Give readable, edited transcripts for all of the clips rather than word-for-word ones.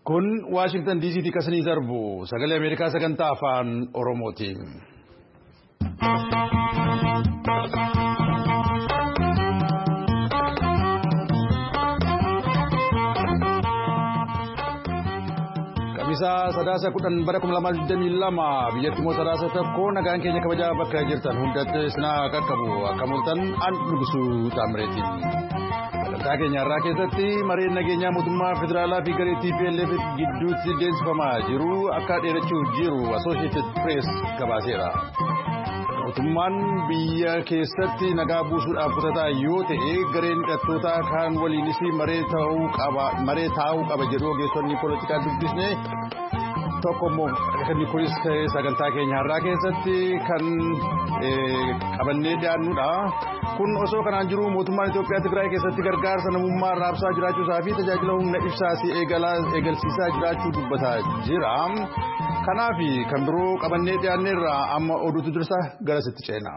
Kun Washington DC kasanii darbu sagalee Ameerikaa sagantaa afaan Oromootiin. Kamisa sadaasa kudhan bara 2022 biyyatti immoo sadaasa tokko nagaan keenya kabajaa bakka jirtan hundatti sinaa qaqqabu akka mul'atan an Nugusuu Taamireetiin. Sagantaa keenya irraa keessatti mareen nageenyaa mootummaa federaalaa fi garee TPLF gidduutti deemsifamaa jiru akka dheerachuuf jiru Associated Press gabaaseera. Mootummaan biyya keessatti nagaa buusuudhaaf kutataa yoo ta'e gareen hidhattootaa kaan waliinis maree taa'uu qaba jedhu ogeessonni poolitikaa dubbisne tokko immoo kan kunis sagantaa keenya irraa keessatti kan qabannee dhiyaannudha. Kun osoo kanaan jiru mootummaan Itoophiyaa Tigraay keessatti gargaarsa namummaa raabsaa jiraachuusaa fi tajaajila humna ibsaa eegalsiisaa jiraachuu dubbataa jira. Kanaaf kan biroo qabannee dhiyaanneerra amma oduutu dursa garasitti ceena.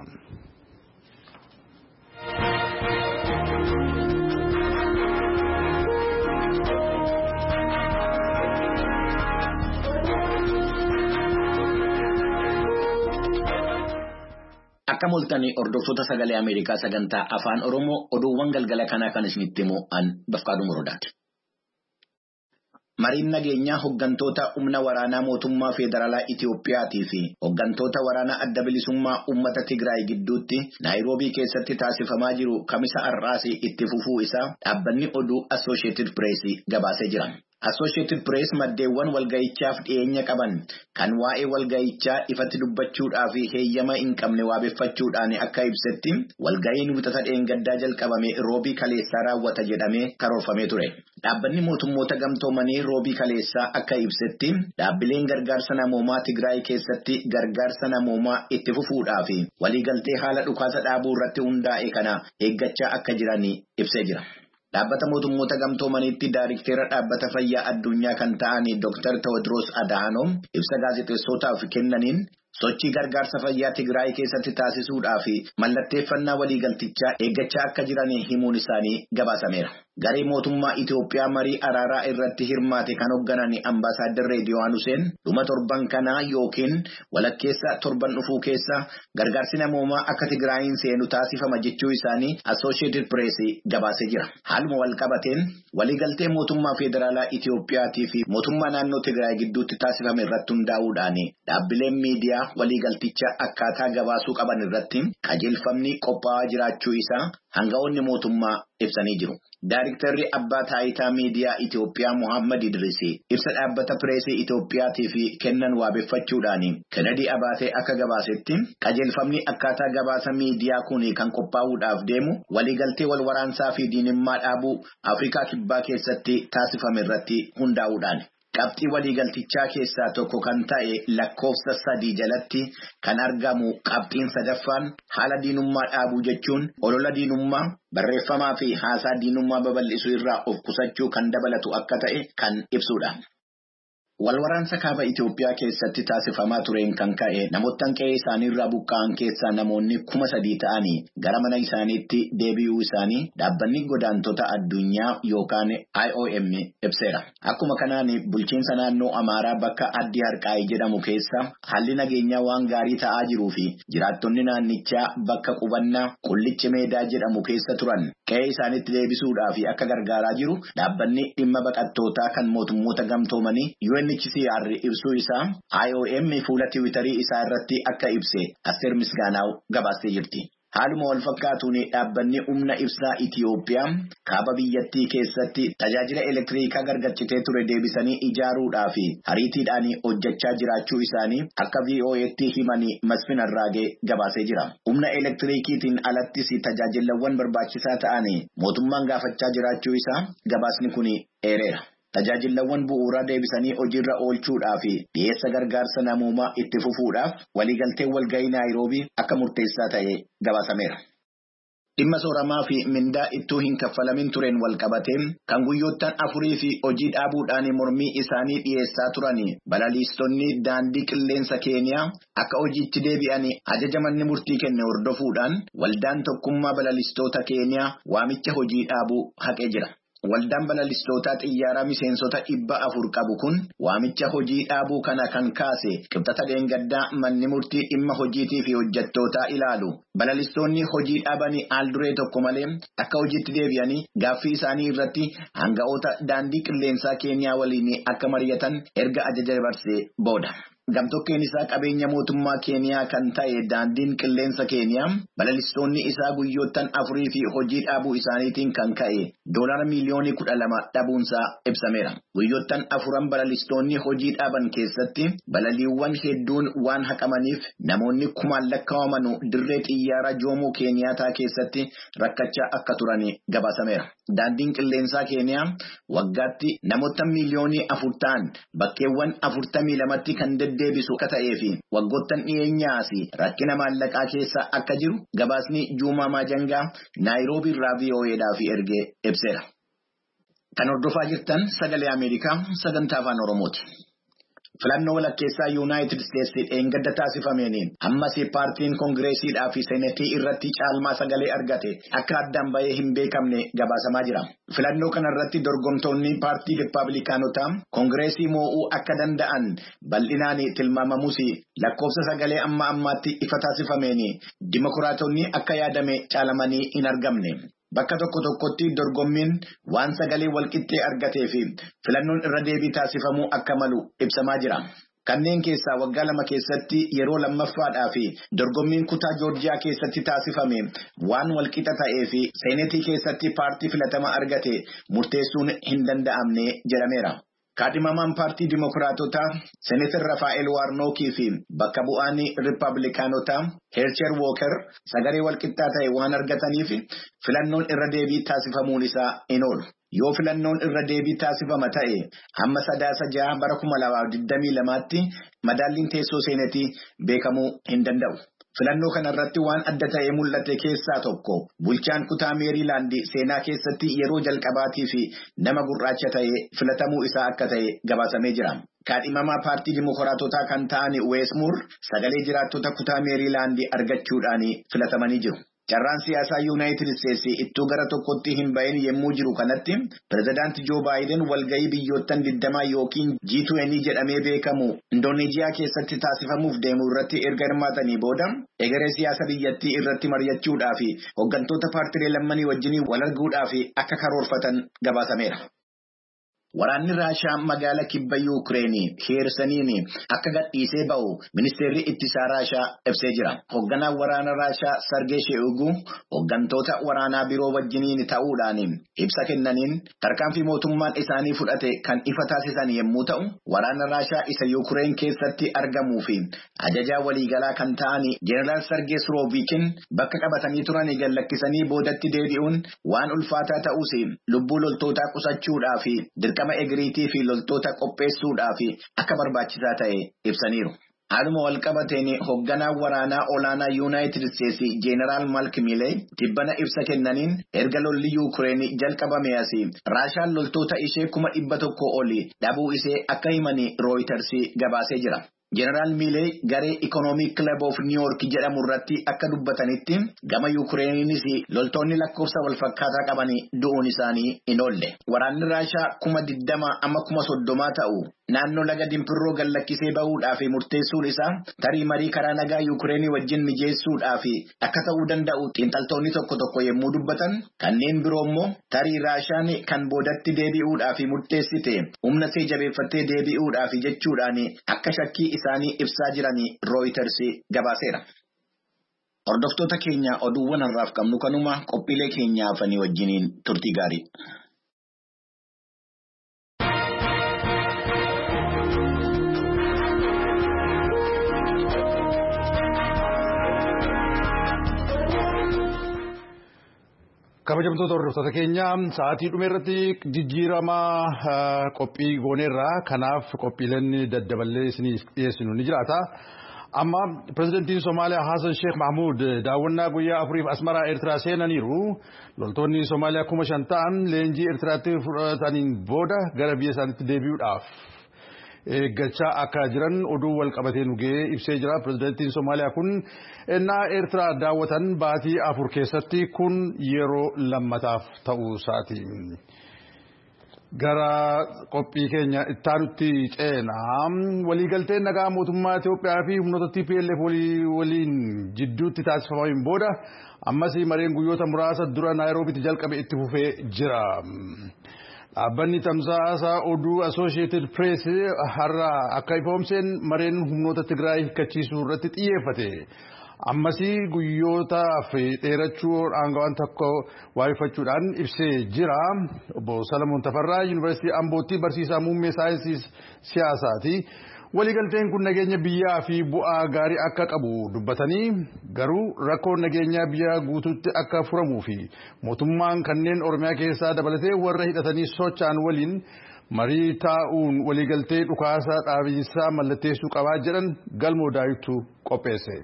Akka mul'atanii hordoftoota sagalee Ameerikaa sagantaa afaan Oromoo oduuwwan galgala kanaa kan isinitti himu an Bafqaaduu Morodaati. Mariin nageenyaa hooggantoota humna waraanaa mootummaa federaalaa Itiyoophiyaatii fi hooggantoota waraanaa adda bilisummaa uummata Tigraay gidduutti Naayiroobii keessatti taasifamaa jiru kamisa har'aas itti fufuu isaa dhaabbanni oduu Associated Press gabaasee jira. Associated Press maddeewwan walga'ichaaf dhiyeenya qaban kan waa'ee walga'ichaa ifatti dubbachuudhaaf heeyyama hin qabne waabeffachuudhaan akka ibsetti walga'iin wixata dheengaddaa jalqabame roobii kaleessaa raawwata jedhamee karoorfamee ture. Dhaabbanni mootummoota gamtoomanii roobii kaleessaa akka ibsetti dhaabbileen gargaarsa namoomaa Tigraay keessatti gargaarsa namoomaa itti fufuudhaaf waliigaltee haala dhukaasa dhaabuu irratti hundaa'e kana eeggachaa akka jiran ibsee jira. Dhaabbata mootummoota gamtoomaniitti daariktera dhaabbata fayyaa addunyaa kan ta'an Dr. Tewodiroos Adhaanoom ibsa gaazexeessootaaf kennaniin sochii gargaarsa fayyaa Tigraay keessatti taasisuudhaaf mallatteeffannaa waliigaltichaa eeggachaa akka jiran himuun isaanii gabaasameera. Garee mootummaa Itoophiyaa marii araaraa irratti hirmaate kan hoogganan Ambaasaadder Reediyoon Huseen dhuma torban kanaa yookiin walakkeessa torban dhufuu keessa gargaarsi namoomaa akka Tigraayin seenu taasifama jechuu isaanii Associated Press gabaasee jira. Haaluma walqabateen waliigaltee mootummaa federaalaa Itiyoophiyaatii fi mootummaa naannoo Tigraay gidduutti taasifame irratti hundaa'uudhaan dhaabbileen miidiyaa waliigalticha akkaataa gabaasuu qaban irratti qajeelfamni qophaa'aa jiraachuu isaa hangafoonni mootummaa ibsanii jiru. Daayiriktarri abbaa taayitaa miidiyaa Itoophiyaa Muhammad Idrisi ibsa dhaabbata pireesii Itoophiyaatiif kennan waabeffachuudhaan Kennedy Abaatee akka gabaasetti qajeelfamni akkaataa gabaasa miidiyaa kun kan qophaa'uudhaaf deemu waliigaltee wal waraansaa fi diinummaa dhaabuu Afrikaa Kibbaa keessatti taasifame irratti hundaa'uudhaan. Qabxii waliigaltichaa keessaa tokko kan ta'e lakkoofsa 3 jalatti kan argamu qabxiin sadaffaan haala diinummaa dhaabuu jechuun olola diinummaa barreeffamaa fi haasaa diinummaa babal'isuu irraa of qusachuu kan dabalatu akka ta'e kan ibsudha. Walwaraansa kaaba Itoophiyaa keessatti taasifamaa tureen kan ka'e namoottan qe'ee isaaniirraa buqqa'an keessaa namoonni 3,000 ta'anii gara mana isaaniitti deebi'uu isaanii dhaabbanni godaantota addunyaa yookaan IOM ibseera. Akkuma kanaan bulchiinsa naannoo Amaaraa bakka Addi Harqaayii jedhamu keessa haalli nageenyaa waan gaarii ta'aa jiruu fi jiraattonni naannichaa bakka qubannaa Qullichi Meedaa jedhamu keessa turan qe'ee isaaniitti deebisuudhaaf akka gargaaraa jiru dhaabbanni dhimma baqattootaa kan mootummoota gamtoomanii UNHCR ibsuu isaa IOM fuula Tiwiitarii isaa irratti akka ibse Asteer Misgaanaaw gabaastee jirti. Haaluma wal fakkaatuun dhaabbanni humna ibsaa Itiyoophiyaa kaaba biyyattii keessatti tajaajila elektiriikaa gargachitee ture deebisanii ijaaruudhaaf hariitiidhaan hojjechaa jiraachuu isaanii akka VOA'tti himanii Masfin Arraagee gabaasee jira. Humna elektiriikiitiin alattis tajaajilawwan barbaachisaa ta'an mootummaan gaafachaa jiraachuu isaa gabaasni kun eereera. Tajaajilawwan bu'uuraa deebisanii hojiirra oolchuudhaaf dhiyeessa gargaarsa namoomaa itti fufuudhaaf waliigalteen walga'ii Naayiroobii akka murteessaa ta'e gabaasameera. Dhimma sooramaa fi mindaa ittuu hin kaffalamin tureen walqabateen kan guyyoottan 4 fi hojii dhaabuudhaan mormii isaanii dhiyeessaa turan balaliistonni daandii qilleensa Keeniyaa akka hojiitti deebi'an ajaja manni murtii kenne hordofuudhaan waldaan tokkummaa balalistoota Keeniyaa waamicha hojii dhaabuu haqee jira. Waldaan balalistootaa xiyyaaraa miseensota 400 qabu kun waamicha hojii dhaabuu kana kan kaase qibxata dheengaddaa manni murtii dhimma hojiitii fi hojjettootaa ilaalu. Balalistoonni hojii dhaabanii al duree tokko malee akka hojiitti deebi'anii gaaffii isaanii irratti hanga'oota daandii qilleensaa Keeniyaa waliin akka mari'atan erga ajaja dabarsee booda. Gamtokkeen isaa qabeenya mootummaa Keeniyaa kan ta'e daandiin qilleensa Keeniyaa balalistoonni isaa guyyoottan 4 fi hojii dhaabuu isaaniitiin kan ka'e $12 miliyoonii dhabuunsaa ibsameera. Guyyoottan 4 balalistoonni hojii dhaaban keessatti balaliiwwan hedduun waan haqamaniif namoonni kumaan lakkaa'aman dirree xiyyaaraa Joomoo Keeniyaataa keessatti rakkachaa akka turan gabaasameera. Daandiin qilleensaa Keeniyaa waggaatti namoota miliyoonii 4 ta'an bakkeewwan 42tti kan deebisu akka ta'ee fi waggoottan dhiyeenyaas rakkina maallaqaa keessa akka jiru gabaasni Juumaa Maajangaa Naayiroobii irraa VOA'dhaaf ergee ibseera. Kan hordofaa jirtan sagalee Ameerikaa sagantaa afaan Oromooti. Filannoo walakkeessaa Yuunaayitid Isteetsi dheengadda taasifameen ammas paartiin koongireesiidhaa fi seenetii irratti caalmaa sagalee argate akka addaan bahee hin beekamne gabaasamaa jira. Filannoo kanarratti dorgomtoonni paartii Rippaabilikaanotaa koongireesii moo'uu akka danda'an bal'inaan tilmaamamus lakkoofsa sagalee amma ammaatti ifa taasifameen Dimokiraatonni akka yaadame caalamanii hin argamne. Bakka tokko tokkotti dorgommiin waan sagalee walqixxee argatee fi filannoon irra deebii taasifamuu akka malu ibsamaa jira. Kanneen keessaa waggaa 2 keessatti yeroo lammaffaadhaa fi dorgommiin kutaa Joorjiyaa keessatti taasifame waan walqixa ta'ee fi seenetii keessatti paartii filatama argate murteessuun hin danda'amne jedhameera. Kaadhimamaan paartii Dimokiraatotaa Seneetar Rafaa'el Waarnookii fi bakka bu'aan Rippaabilikaanotaa Heercher Wooker sagalee walqixxaa ta'e waan argataniif filannoon irra deebii taasifamuun isaa hin oolu. Yoo filannoon irra deebii taasifama ta'e hamma 6 bara 2022tti madaalliin teessoo seenetii beekamuu hin danda'u. Filannoo kanarratti waan adda ta'ee mul'ate keessaa tokko bulchaan kutaa Meeriilaandi seenaa keessatti yeroo jalqabaatii fi nama gurraacha ta'ee filatamuu isaa akka ta'e gabaasamee jira. Kaadhimamaa paartii Dimokiraatotaa kan ta'an Weesmuur sagalee jiraattota kutaa Meeriilaandi argachuudhaan filatamanii jiru. Carraan siyaasaa Yuunaayitid Isteetsi ittuu gara tokkotti hin bahin yemmuu jiru kanatti pirezidaantii Joo Baayiden walgahii biyyoottan 20 yookiin G20 jedhamee beekamu Indooneeziyaa keessatti taasifamuuf deemu irratti erga hirmaatanii booda egeree siyaasa biyyattii irratti mari'achuudhaaf hooggantoota paartilee lammanii wajjin wal arguudhaaf akka karoorfatan gabaasameera. Waraanni Raashaa magaalaa kibba Yuukireenii Heersaniin akka gadhiisee ba'u ministeerri ittisaa Raashaa ibsee jira. Hoogganaan waraana Raashaa Sargee She'uuguu hooggantoota waraanaa biroo wajjiniin ta'uudhaan ibsa kennaniin tarkaanfii mootummaan isaanii fudhate kan ifa taasisan yommuu ta'u, waraana Raashaa isa Yuukireen keessatti argamuu fi ajajaa waliigalaa kan ta'an Jeneraal Sargee Surooviikin bakka qabatanii turan gallakkisanii boodatti deebi'uun waan ulfaataa ta'us lubbuu loltootaa qusachuudhaaf dirqama egiriitii fi loltoota qopheessuudhaaf akka barbaachisaa ta'e ibsaniiru. Haaluma walqabateen hoogganaan waraanaa olaanaa Yuunaayitid Isteetsi Jeneraal Mark Milley tibbana ibsa kennaniin erga lolli Yuukireen jalqabame asii Raashaan loltoota ishee 100,000 oli dhabuu ishee akka himanii Reuters gabaasee jira. Jeneraal Milley garee Economic Club of New York jedhamu irratti akka dubbatanitti gama Yuukireeniinis loltoonni lakkoofsa walfakkaataa qaban du'uun isaanii hin oolle. Waraanni Raashaa 20,000 amma 30,000 ta'u naannoo laga Dimpirroo gallakkisee bahuudhaaf murteessuun isaa tarii marii karaa nagaa Yuukireenii wajjin mijeessuudhaaf akka ta'uu danda'u xiinxaltoonni tokko yommuu dubbatan, kanneen biroo immoo tarii Raashaan kan boodatti deebi'uudhaaf murteessite humna ishee jabeeffattee deebi'uudhaaf jechuudhaan akka shakkii isaanii ibsaa jiranii Reuters gabaaseera. Hordoftoota keenya oduuwwan har'aaf qabnu kanuma qophiilee keenyaa afanii wajjiniin turtii gaarii. Kabajamtoota hordoftoota keenya sa'aatii dhume irratti jijjiirama qophii gooneerraa kanaaf qophiileen daddaballee isiniif dhiyeessinu ni jiraata. Amma pirezidantiin Somaaliyaa Hassan Sheikh Mahmud daawwannaa guyyaa 4 Asmaraa Eertiraa seenaniiru. Loltoonni Somaaliyaa 5,000 ta'an leenjii Eertiraatti fudhataniin booda gara biyya isaaniitti deebi'uudhaaf eeggachaa akka jiran oduu wal qabatee nu ga'ee ibsee jira. Pirezidantiin Somaaliyaa kun ennaa Eertiraa daawwatan baatii 4 keessatti kun yeroo lammataaf ta'uu isaati. Gara qophii keenya ittaanutti ceenaa waliigalteen nagaa mootummaa Itoophiyaa fi humnoota TPLF waliin jidduutti taasifameen booda ammas mareen guyyoota muraasa dura Naayiroobiitti jalqabe itti fufee jira. Dhaabbanni tamsaasa oduu Associated Press har'a akka ifoomseen mareen humnoota Tigraay hiikkachiisuu irratti xiyyeeffate. Ammasii guyyootaaf dheerachuu aangawaan tokko waa'effachuudhaan ibsee jira. Obbo Salamoon Tafarraa Yuunivarsiitii Ambootti barsiisaa muummee saayinsii siyaasaati. Waliigalteen kun nageenya biyyaa fi bu'aa gaarii akka qabu dubbatanii garuu rakkoon nageenyaa biyya guutuutti akka furamuu fi mootummaan kanneen Oromiyaa keessaa dabalatee warra hidhatanii socho'an waliin marii taa'uun waliigaltee dhukaasa dhaabiinsaa mallatteessuu qabaa jedhan Galmoo Daayituu qopheesse.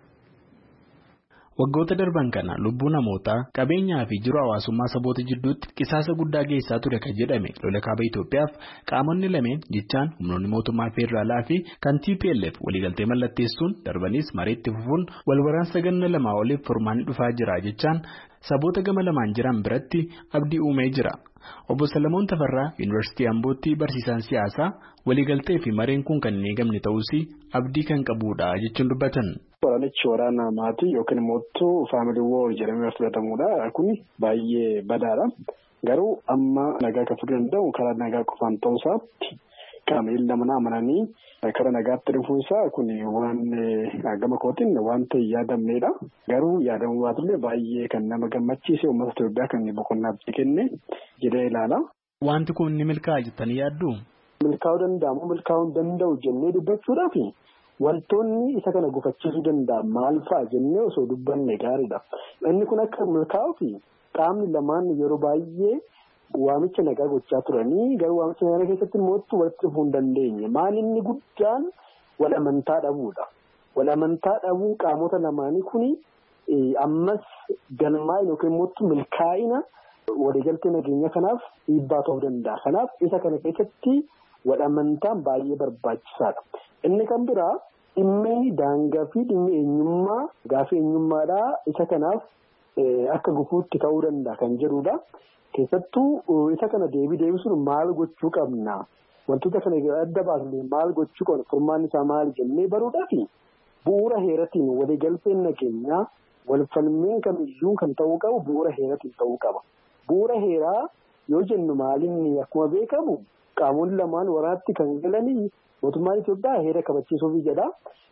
Waggoota darban kana lubbuu namootaa qabeenyaa fi jiru hawaasummaa saboota jidduutti qisaasa guddaa geessaa ture kan jedhame lola kaaba Itoophiyaaf qaamonni lameen jechaan humnoonni mootummaa federaalaa fi kan TPLF waliigaltee mallatteessuun darbanis mareetti fufuun walwaraansa ganna lamaa oliif furmaanni dhufaa jira jechaan saboota gama lamaan jiran biratti abdii uumee jira. Obbo Salamoon Tafarraa Yuunivarsiitii Ambootti barsiisaan siyaasaa waliigaltee fi mareen kun kan hin eegamne ta'uus abdii kan qabudha jechuun dubbatan. Waraanichi waraana maatii yookiin immoo faamilii woor jedhamee fudhatamudha. Kun baay'ee badaadha. Garuu amma nagaa kan fudhatu danda'u karaa nagaa qofaan ta'uusaatti qaamni lamaan amananii karaa nagaatti dhufuu isaa kun waan gama kootiin wanta yaadamneedha. Garuu yaadamuu baatullee baay'ee kan nama gammachiise uummata Itoophiyaa kan boqonnaaf kenne jedhee ilaala. Wanti kun ni milkaa'a jettanii yaaddu? Milkaa'uu danda'amu milkaa'uu danda'u jennee dubbachuudhaaf wantoonni isa kana gufachiisuu danda'an maal fa'a jennee osoo dubbanne gaariidha. Inni kun akka milkaa'uu fi qaamni lamaan yeroo baay'ee waamicha nagaa gochaa turanii garuu waamicha nagaa keessatti mootu walitti dhufuu hin dandeenye. Maal inni guddaan wal amantaa dhabuudha. Wal amantaa dhabuu qaamota lamaanii kuni ammas galmaa'ina yookiin mootu milkaa'ina waliigaltee nageenya kanaaf dhiibbaa ta'uu danda'a. Kanaaf isa kana keessatti wal amantaan baay'ee barbaachisaadha. Inni kan biraa dhimmi daangaa fi dhimmi eenyummaa gaafa eenyummaadhaa isa kanaaf akka gufuutti ta'uu danda'a kan jedhudha. Keessattuu isa kana deebisuun maal gochuu qabna? Wantoota kana adda baasnee maal gochuu qabna? Furmaanni isaa maal jennee baruudhaafi bu'uura heeratiin waliigalteen nageenyaa walfalmeen kamiyyuu kan ta'uu qabu bu'uura heeratiin ta'uu qaba. Bu'uura heeraa yoo jennu maalinni akkuma beekamu qaamonni lamaan waraatti kan galanii mootummaan Itoophiyaa heera kabachiisuuf jedha.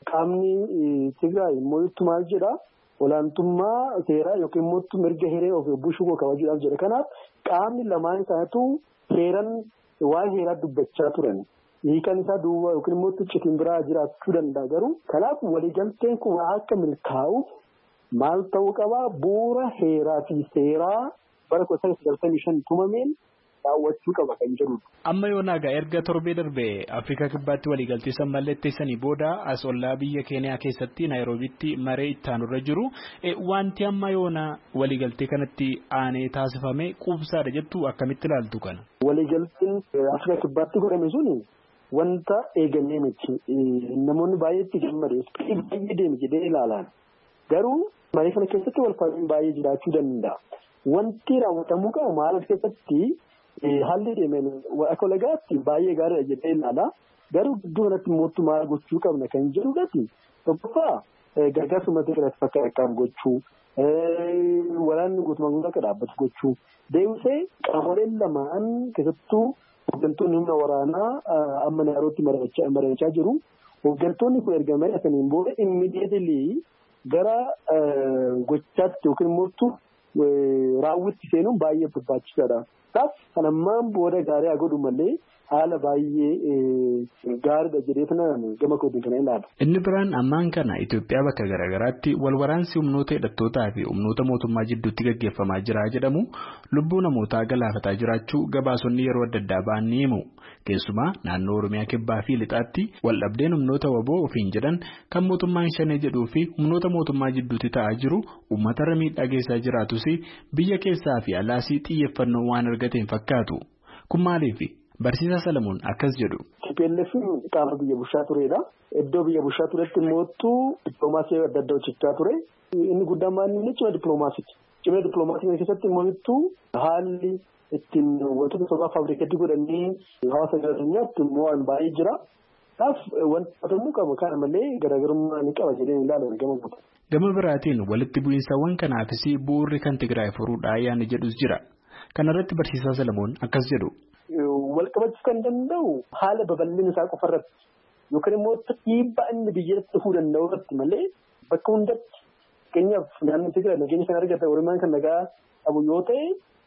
Qaamni Tigraay immoo maal jedha? Olaantummaa seeraa yookiin immoo mirga hiree ofii bushuu kabajuudhaaf jedha. Kanaaf qaamni lamaan isaatu heeran waan heeraa dubbachaa turan. Hiikan isaa duuba yookiin immoo citiin biraa jiraachuu danda'a garuu. Kanaaf waliigalteen kun akka milkaa'uuf maal ta'uu qabaa? Bu'uura heeraa fi seeraa bara 1995 tumameen daawwachuu qaba kan jedhudha. Amma yoo nagaa erga torbee darbee Afrikaa Kibbaatti waliigaltee san mallatteessanii booda as ollaa biyya Keeniyaa keessatti Naayiroobiitti maree ittaanurra jiru. Wanti amma yoona waliigaltee kanatti aanee taasifame quubsaadha jettu akkamitti ilaaltu kana? Waliigalteen Afrikaa Kibbaatti godhame suni wanta eegamee miti. Namoonni baay'eetti gammade baay'ee deeme jedhee ilaalan. Garuu maree kana keessatti walfalmiin baay'ee jiraachuu danda'a. Wanti raawwatamuu qabu maal keessatti haalli deemeen akka lagaatti baay'ee gaariidha jedhee ilaala. Garuu gidduu kanatti mootummaa maal gochuu qabna kan jedhudhaati. Tokkoffaa gargaarsa uummata irratti fakkaatan gochuu, waraanni guutummaa guutuu akka dhaabbatu gochuu, deebisee qaamoleen lamaan keessattuu hooggantoonni humna waraanaa amma Naayiroobiitti mari'achaa jiru. Hooggantoonni kun erga mari'ataniin booda immediately gara gochaatti yookiin immoo raawwitti seenuun baay'ee barbaachisaadha. Kan ammaan booda gaarii godhu malee haala baay'ee gaariidha jedhee gama kootiin kana ilaala. Inni biraan ammaan kana Itoophiyaa bakka garaagaraatti walwaraansi humnoota hidhattootaa fi humnoota mootummaa jidduutti gaggeeffamaa jira jedhamu lubbuu namootaa galaafataa jiraachuu gabaasonni yeroo adda addaa ba'an ni himu. Keessumaa naannoo Oromiyaa Kibbaa fi Lixaatti waldhabdeen humnoota waboo ofiin jedhan kan mootummaan shanee jedhuu fi humnoota mootummaa jidduutti ta'aa jiru uummatarra miidhaa geessaa jiraatus biyya keessaa fi alaasii xiyyeeffannoo waan argateen fakkaatu. Kun maaliif? Barsiisaa Salamoon akkas jedhu. TPLF qaama biyya bulchaa turedha. Iddoo biyya bulchaa turetti immoo dippiloomaasii adda addaa hojjechaa ture. Inni guddaan maal inni cima dippiloomaasiiti. cimee dippiloomaasii keessatti immoo haalli ittiin wantoota sobaa faabrikeetti godhanii hawaasa addunyaatti immoo waan baay'ee jira. Kanaaf wanta qabu kana malee garaagarummaa ni qaba jedhanii ilaalan gama guutuu. Gama biraatiin walitti bu'iinsawwan kanaafis bu'uurri kan Tigraay furuudhaa yaadni jedhus jira. Kana irratti barsiisaa Salamoon akkas jedhu. Wal qabachuu kan danda'u haala babal'ina isaa qofa irratti yookaan immoo dhiibbaa inni biyyatti dhufuu danda'u irratti malee bakka hundatti fakkeenyaaf naannoo Tigraay nageenya kan argate Oromaan kan nagaa qabu yoo ta'e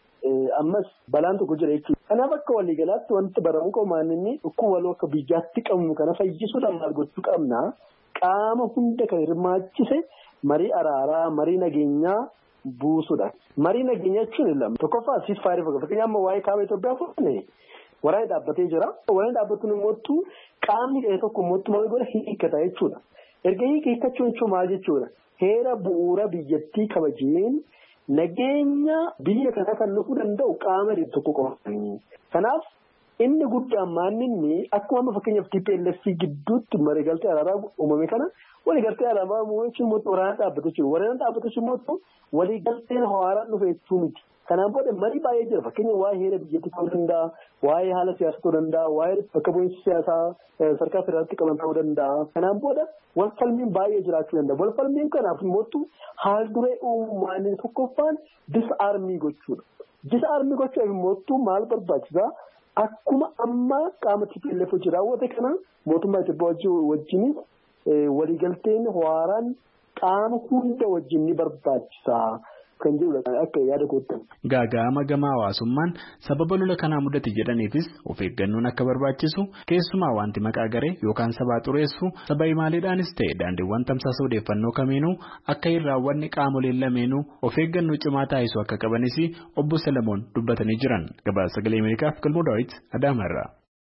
ammas balaan tokko jira jechuudha. Kanaaf akka waliigalaatti wanti baramu qabumaan inni dhukkuba waloo akka biyyaatti qabnu kana fayyisuudhaan maal gochuu qabna qaama hunda kan hirmaachise marii araaraa marii nageenyaa buusudha. Marii nageenyaa jechuun lama tokkoffaa ceasefire fakkeenyaaf amma waa'ee kaaba Itoophiyaa fudhanne waraana dhaabbatee jira. Waraana dhaabbatuun immoo qaamni tokko mootummaa godha hiikkata jechuudha. Erga hiikkachuun jechuun maal jechuudha? Heera bu'uura biyyattii kabajeen nageenya biyya kana kan dhufuu danda'u qaama tokko qofa. Kanaaf inni guddaan maanninni akkuma amma fakkeenyaaf TPLF gidduutti mariigaltee araaraa uumame kana waliigaltee araaraa uumame jechuun waraana dhaabbatu jechuudha. Waraana dhaabbatu jechuun waliigalteen haaraan dhufe jechuu miti. Kanaan booda marii baay'ee jira. Fakkeenyaaf waa'ee heera biyyattii ta'uu danda'a, waa'ee haala siyaasaa ta'uu danda'a, waa'ee bakka bu'iinsa siyaasaa sarkaa federaalaatti qaban ta'uu danda'a. Kanaan booda walfalmiin baay'ee jiraachuu danda'a. Walfalmiin kanaaf immoo haal duree uumamaan tokkoffaan disarmii gochuudha. Disarmii gochuuf immoo maal barbaachisaa? Akkuma amma qaama TPLF hojii raawwate kana mootummaa Itoophiyaa wajjinis waliigalteen haaraan qaama hunda wajjin ni barbaachisa. Kan jedhudha akka yaada kootan. Gaaga'ama gama hawaasummaan sababa lola kanaa mudate jedhaniifis of eeggannoon akka barbaachisu keessumaa wanti maqaa garee yookaan sabaa xureessu saba imaaliidhaanis ta'e daandiiwwan tamsaasa odeeffannoo kamiinuu akka hin raawwanne qaamoleen lameenuu of eeggannoo cimaa taasisu akka qabanis obbo Salamoon dubbatanii jiran. Gabaasa Sagalee Ameerikaaf Galmoo Daawit Adaamaarraa.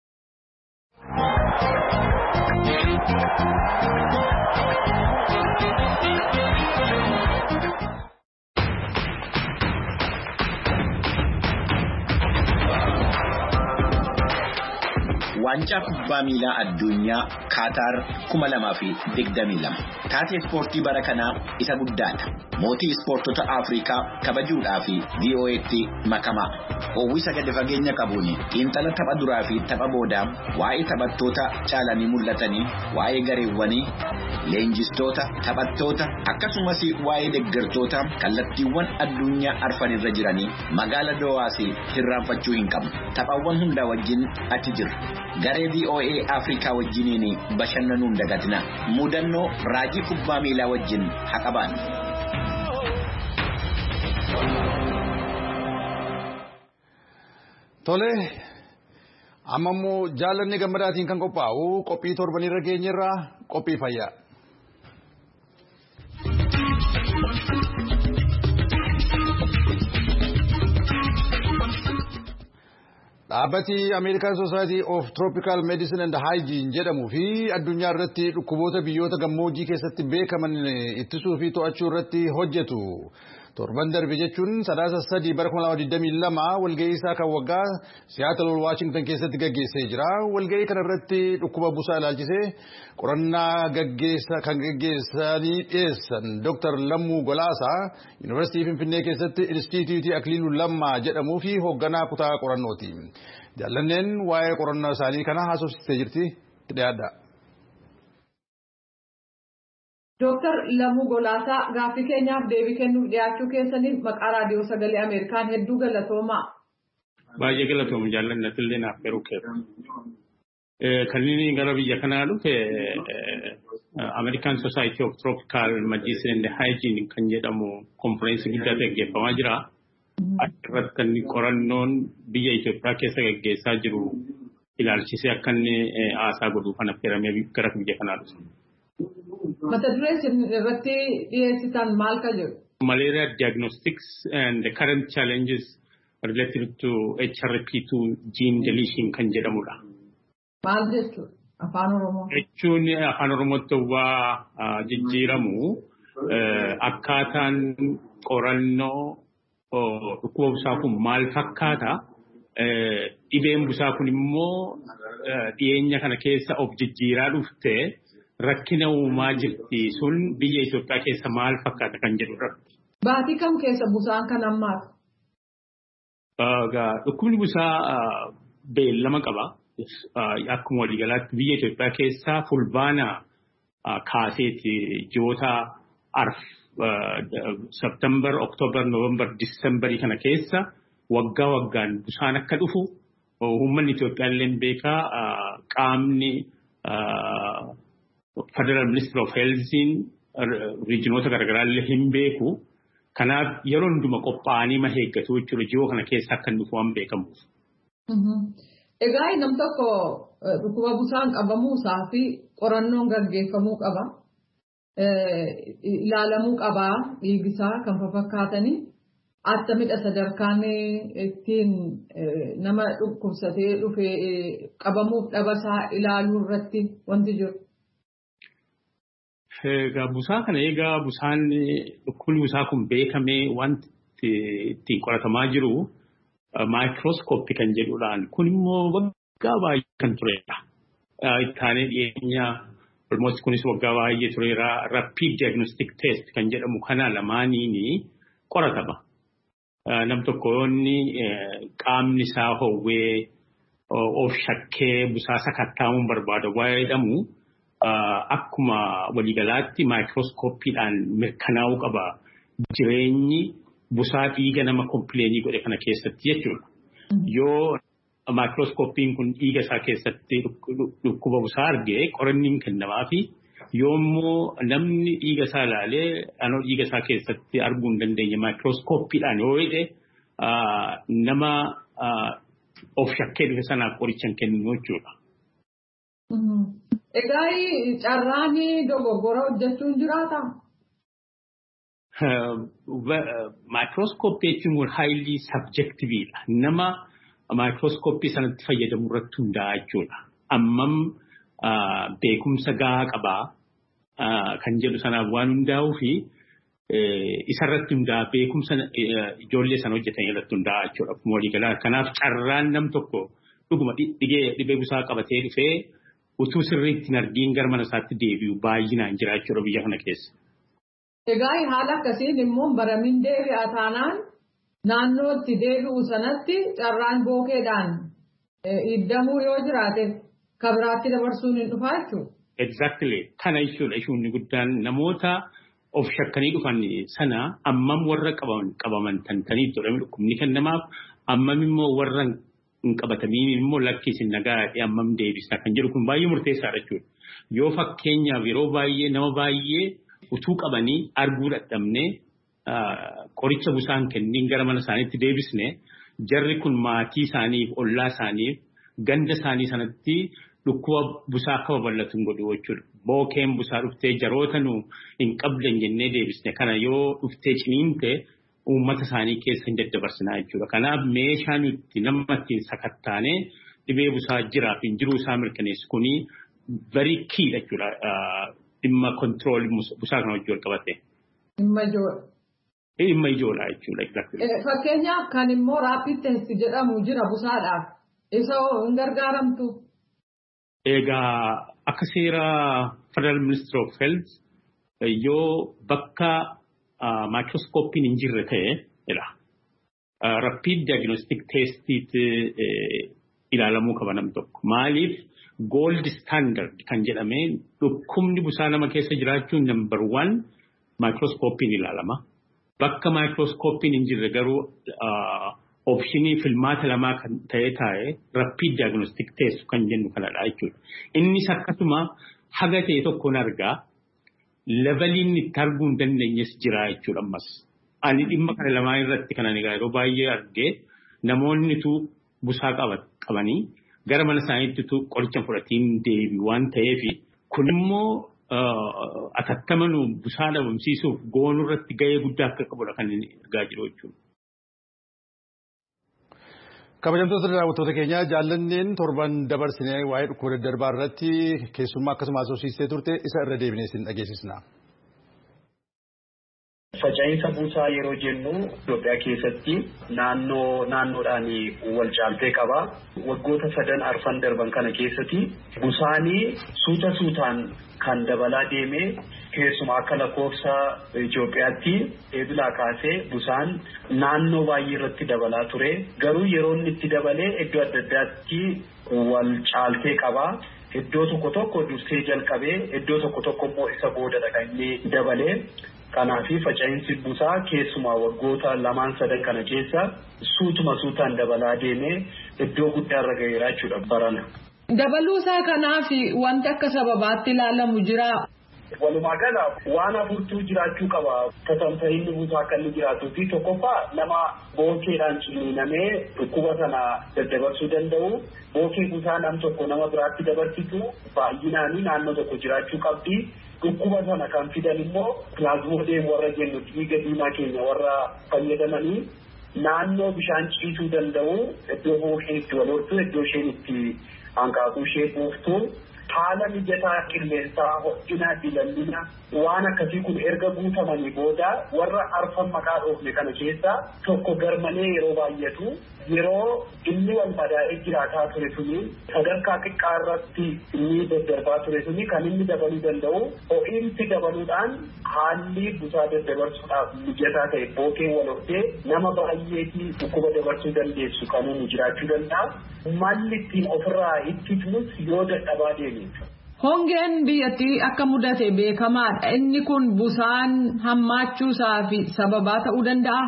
Waancaa kubbaa miilaa addunyaa Qatar 2022 taatee ispoortii bara kanaa isa guddaadha. Mootii ispoortota Afrikaa kabajuudhaa fi VOA'tti makamaa. Uwwisa gadi fageenya qabuun xiinxala tapha duraa fi tapha boodaa waa'ee taphattoota caalanii mul'atanii, waa'ee gareewwanii, leenjistoota, taphattoota akkasumas waa'ee deeggartoota kallattiiwwan addunyaa arfan irra jiranii magaala Doohaas hirraanfachuu hin qabnu. Taphawwan hundaa wajjin achi jirra. Garee VOA Afrikaa wajjiniin bashannanuun dagatina. Mudannoo raajii kubbaa miilaa wajjin haqabaan. Tole, amma immoo jaalanni gammadaatiin kan qophaa'u qophii torbanirra geenyerraa qophii fayyaa. Dhaabbati American Society of Tropical Medicine and Hygiene jedhamuu fi addunyaa irratti dhukkuboota biyyoota gammoojjii keessatti beekaman ittisuu fi to'achuu irratti hojjetu. Torban darbe jechuun 3 bara 2022 walga'ii isaa kan waggaa Seattle Washington keessatti gaggeessee jira. Walga'ii kana irratti dhukkuba busaa ilaalchisee qorannaa gaggeessanii dhiyeessan Dr. Lammuu Golaasaa Yuunivarsiitii Finfinnee keessatti Instituutii Akiliiluu Lammaa jedhamuu fi hoogganaa kutaa qorannooti. Jaallanneen waa'ee qorannoo isaanii kana haasofsiistee jirti. Dhiyaadha. Dr. Lammuu Golaasaa gaaffii keenyaaf deebii kennuuf dhiyaachuu keessaniin maqaa raadiyoo sagalee Ameerikaan hedduu galatoomaa. Baay'ee galatoomu jaallannatillee naaf garuu keessa. Kan inni gara biyya kanaa dhufe American Society of Tropical Medicine and Hygiene kan jedhamu konferensii guddaa gaggeeffamaa jira. Irratti kan qorannoon biyya Itoophiyaa keessa gaggeessaa jiru ilaalchisee akka inni haasaa godhu kan affeeramee gara biyya kanaa dhufe. Mata dureen irratti dhiyeessitan maal ka jedhu? Malaria diagnostics and the current challenges related to HRP2 gene deletion kan jedhamudha. Maal jechuudha? Afaan Oromoo. Jechuun afaan Oromootti waa jijjiiramu akkaataan qorannoo dhukkuba busaa kun maal fakkaata? Dhibeen busaa kun immoo dhiyeenya kana keessa of jijjiiraa dhuftee rakkina uumaa jirti sun biyya Itoophiyaa keessa maal fakkaata kan jedhudha. Baatii kam keessa busaan kan hammaatu? Dhukkubni busaa beellama qaba. Akkuma waliigalaatti biyya Itoophiyaa keessaa fulbaana kaaseeti ji'oota September, October, November, December kana keessa waggaan busaan akka dhufu uummanni Itoophiyaa illee beekaa qaamni Federal Ministry of Health'n riijinoota garaagaraa illee hin beeku. Kanaaf yeroo hunduma qophaa'anii ma eeggatu jechuudha ji'oo kana keessa akka dhufu waan beekamuuf. Egaa nam tokko dhukkuba busaan qabamuusaa fi qorannoon gaggeeffamuu qaba. Ilaalamuu qaba dhiigisaa kan fakkaatanii attamidha sadarkaan ittiin nama dhukkubsatee dhufee qabamuuf dhabasaa ilaaluu irratti wanti jiru. Busaa kana busaan dhukkubni busaa kun beekamee wanti ittiin qoratamaa jiru maayikirooskooppii kan jedhudhaan kun immoo waggaa baay'ee kan turedha. Ittaanee dhiyeenya almost kunis waggaa baay'ee tureera rapid diagnostic test kan jedhamu kana lamaaniin qoratama. Nam tokkoonni qaamni isaa howwee of shakkee busaa sakattaamuun barbaada waa'ee jedhamu. Akkuma waliigalaatti maayikirooskooppiidhaan mirkanaa'uu qaba jireenyi busaa dhiiga nama kompleenii godhe kana keessatti jechuudha. Yoo maayikirooskooppiin kun dhiiga isaa keessatti dhukkuba busaa argee qoranniin kennamaa fi yoommoo namni dhiiga isaa ilaalee anoo dhiiga isaa keessatti arguu hin dandeenye maayikirooskooppiidhaan yoo jedhe nama of shakkee dhufe sanaaf qoricha hin kennu jechuudha. Egaa carraan dogoggora hojjechuun jiraata? Maayikirooskooppii jechuun highly subjectiveedha. Nama maayikirooskooppii sanatti fayyadamu irratti hundaa'a jechuudha. Ammam beekumsa gahaa qabaa kan jedhu sanaaf waan hundaa'uu fi isarratti hundaa'a beekumsa ijoollee sana hojjetan irratti hundaa'a jechuudha. Akkuma waliigalaa kanaaf carraan nam tokko dhuguma dhibee busaa qabatee dhufee utuu sirriitti hin argiin gara mana isaatti deebi'u baay'inaan jira jechuudha biyya kana keessa. Egaa haala akkasiin immoo baramin deebi'a taanaan naannootti deebi'u sanatti carraan bookeedhaan iddamuu yoo jiraate kan biraatti dabarsuun hin dhufaa jechuudha. Exactly. Kana jechuudha ishuun guddaan namoota of shakkanii dhufan sana ammam warra qabaman tantanii jedhame dhukkubni kennamaaf ammam immoo warra hin qabatamiin immoo lakkiisin nagaa ammam deebisa kan jedhu kun baay'ee murteessaadha jechuudha. Yoo fakkeenyaaf yeroo baay'ee nama baay'ee utuu qabanii arguu dadhabnee qoricha busaan kenniin gara mana isaaniitti deebisne jarri kun maatii isaaniif ollaa isaaniif ganda isaanii sanatti dhukkuba busaa akka babal'atu hin godhu jechuudha. Bookeen busaa dhuftee jaroota nu hin qabdan jennee deebisne kana yoo dhuftee ciniinte uummata isaanii keessa hin daddabarsinaa jechuudha. Kanaaf meeshaa nuti nama ittiin sakattaanee dhibee busaa jiraaf hin jiruu isaa mirkaneessu kuni very key jechuudha. Dhimma control busaa kana wajjin wal qabate. Dhimma ijoodha jechuudha. Fakkeenyaaf kan immoo rapid test jedhamu jira busaadhaaf. Isa hin gargaaramtu. Egaa akka seera Federal Ministry of Health yoo bakka maayikirooskooppiin hin jirre ta'e rapid diagnostic testiitti ilaalamuu qaba nam tokko. Maaliif gold standard kan jedhame dhukkubni busaa nama keessa jiraachuun number 1 maayikirooskooppiin ilaalama. Bakka maayikirooskooppiin hin jirre garuu optionii filmaata lamaa kan ta'e rapid diagnostic test kan jennu kanadha jechuudha. Innis akkasuma haga ta'e tokkoon argaa leveliin itti arguu hin dandeenyes jira jechuudha ammas. Ani dhimma kana lamaan irratti kanan egaa yeroo baay'ee argee namoonnitu busaa qabanii gara mana isaaniittitu qoricha fudhatiin deebi'u waan ta'eef kun immoo atattamanuu busaa dhabamsiisuuf goonuu irratti gahee guddaa akka qabudha kan inni argaa jiru jechuudha. Kabajamtoota daawwattoota keenyaa jaallanneen torban dabarsinee waa'ee dhukkuba daddarbaa irratti keessummaa akkasumas asoosiistee turte isa irra deebinee isin dhageessisna. Faca'insa busaa yeroo jennu Itoophiyaa keessatti naannoodhaan wal caaltee qaba. Waggoota 3 arfan darban kana keessatti busaanii suutaan kan dabalaa deemee keessumaa akka lakkoofsa Itoophiyaatti eebilaa kaasee busaan naannoo baay'ee irratti dabalaa ture. Garuu yeroo inni itti dabalee iddoo adda addaatti wal caaltee qaba. Iddoo tokko dursee jalqabee iddoo tokko immoo isa booda dhaqanii dabalee. Kanaafi faca'insi busaa keessumaa waggoota 2-3 kana keessa suutaan dabalaa deemee iddoo guddaarra gaheera jechuudha barana. Dabaluusaa kanaaf wanti akka sababaatti ilaalamu jira. Walumaa gala waan afurtuu jiraachuu qaba. Tatamsa'inni busaa akka inni jiraatuufi tokkoffaa nama bookeedhaan ciniinamee dhukkuba sana daddabarsuu danda'u. Bookee busaa nam tokko nama biraatti dabarsitu baay'inaanii naannoo tokko jiraachuu qabdi. Dhukkuba sana kan fidan immoo pilaazmoodiyem warra jennu dhiiga diimaa keenya warra fayyadamanii naannoo bishaan ciisuu danda'u iddoo bookeen itti wal hortu iddoo isheen itti hanqaaquu ishee buuftu haala mijataa qilleensaa ho'ina dilallina waan akkasii kun erga guutamanii booda warra arfan maqaa dhoofne kana keessa tokko garmalee yeroo baay'atu yeroo inni wal madaa'ee jiraataa ture suni sadarkaa xiqqaa irratti inni daddarbaa ture suni kan inni dabaluu danda'u ho'iinsi dabaluudhaan haalli busaa daddabarsuudhaaf mijataa ta'e bookeen wal hortee nama baay'eetii dhukkuba dabarsuu dandeessu kanuun jiraachuu danda'a. Malli ittiin ofirraa ittisnus yoo dadhabaa deeme. Hongeen biyyattii akka mudate beekamaadha. Inni kun busaan hammaachuusaa fi sababaa ta'uu danda'a.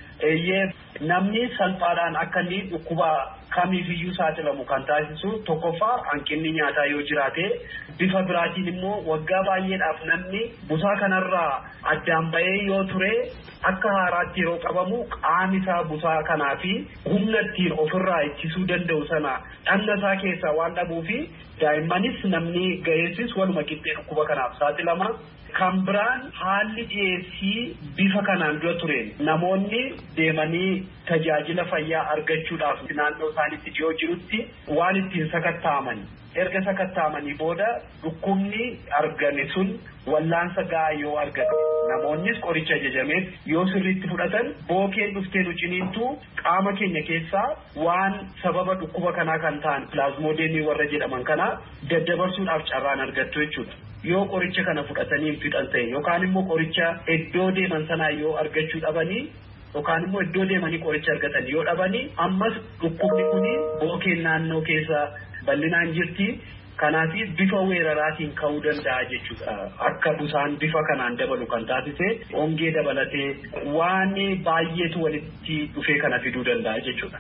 Namni salphaadhaan akka inni dhukkuba kamiifiyyuu saaxilamu kan taasisu tokkoffaa hanqinni nyaataa yoo jiraate bifa biraatiin immoo waggaa baay'eedhaaf namni busaa kanarraa addaan ba'ee yoo ture akka haaraatti yeroo qabamu qaamni isaa busaa kanaa fi humna ittiin ofirraa ittisuu danda'u sana dhanna isaa keessaa waan dhabuufi daa'immanis namni ga'eessis waluma qixxee dhukkuba kanaaf saaxilama. Kan biraan haalli dhiyeessii bifa kanaan dura tureen namoonni deemanii tajaajila fayyaa argachuudhaaf naannoo isaaniitti dhiyoo jirutti waan ittiin sakatta'aman erga sakatta'amanii booda dhukkubni argame sun wallaansa gahaa yoo argate namoonnis qoricha ajajameef yoo sirriitti fudhatan bookeen dhuftee nu ciniintu qaama keenya keessaa waan sababa dhukkuba kanaa kan ta'an pilaazmoodiyemii warra jedhaman kana daddabarsuudhaaf carraan argattu jechuudha. Yoo qoricha kana fudhatanii hin fixan ta'e yookaan immoo qoricha iddoo deeman sanaa yoo argachuu dhabanii yookaan immoo iddoo deemanii qoricha argatan yoo dhabanii ammas dhukkubni kuni bookeen naannoo keessa bal'inaan jirti. Kanaaf bifa weeraraatiin ka'uu danda'a jechuudha. Akka busaan bifa kanaan dabalu kan taasise hongee dabalatee waan baay'eetu walitti dhufee kana fiduu danda'a jechuudha.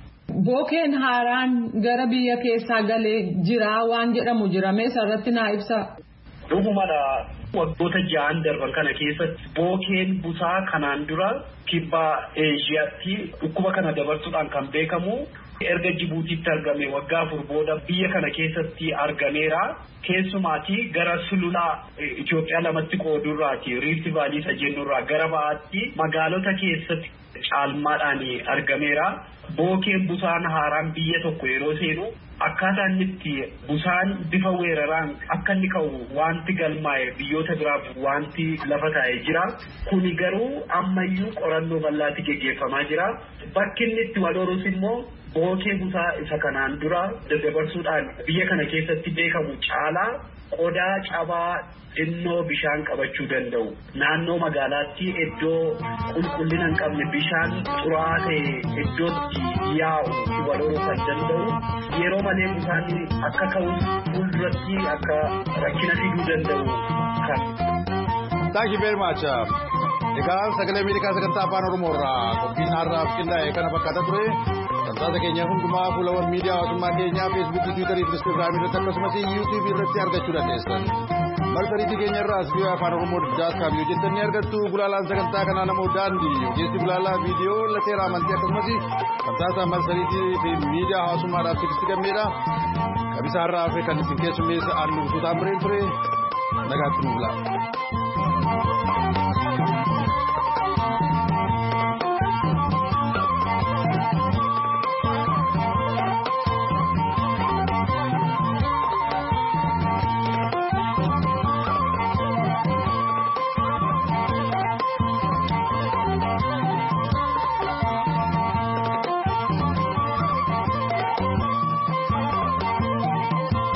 Bookeen haaraan gara biyya keessaa galee jira waan jedhamu jirame irratti naa ibsa. Dhugumadha. Waggoota 6 darban kana keessatti bookeen busaa kanaan dura kibba Eeshiyaatti dhukkuba kana dabarsuudhaan kan beekamu erga Jibuutiitti argame waggaa 4 booda biyya kana keessatti argameera. Keessumaatii gara sululaa Itoophiyaa lamatti qoodurraati Rift Valley jennurraa gara bahaatti magaalota keessatti caalmaadhaan argameera. Bookeen busaan haaraan biyya tokko yeroo seenu akkaataa inni itti busaan bifa weeraraan akka inni ka'u wanti galmaa'e biyyoota biraaf wanti lafa taa'ee jira. Kuni garuu ammayyuu qorannoo bal'aatti geggeeffamaa jira. Bakki inni itti wal horus immoo bookee busaa isa kanaan dura daddabarsuudhaan biyya kana keessatti beekamu caalaa qodaa cabaa xinnoo bishaan qabachuu danda'u. Naannoo magaalaatti iddoo qulqullina hin qabne bishaan xuraa'aa ta'e iddootti yaa'u wal horuu kan danda'u. Yeroo malee busaan akka ka'u fuulduratti akka rakkina fiduu danda'u kan. Thank you very much. Egaa sagalee Ameerikaa sagantaa afaan Oromoo irraa qophiin har'aaf qindaa'e kana fakkaata ture. Tamsaasa keenya hundumaa fuulawwan miidiyaa hawaasummaa keenyaa feesbuukii, tiwiitarii fi instaagiraamii irratti akkasumas yuutuubii irratti argachuu dandeessan. Marsariitii keenya irraas biyya afaan Oromoo daatkaam yoo jettan ni argattu. Gulaalaan sagantaa kanaa namoo daandii ogeessi gulaalaa viidiyoo lateera amantii akkasumas tamsaasa marsariitii fi miidiyaa hawaasummaadhaaf Tigisti Gammeedha. Kamisa har'aaf kan isin keessummeessa Aannu Guutuu Taammireen ture. Nagaatti nu bulaa.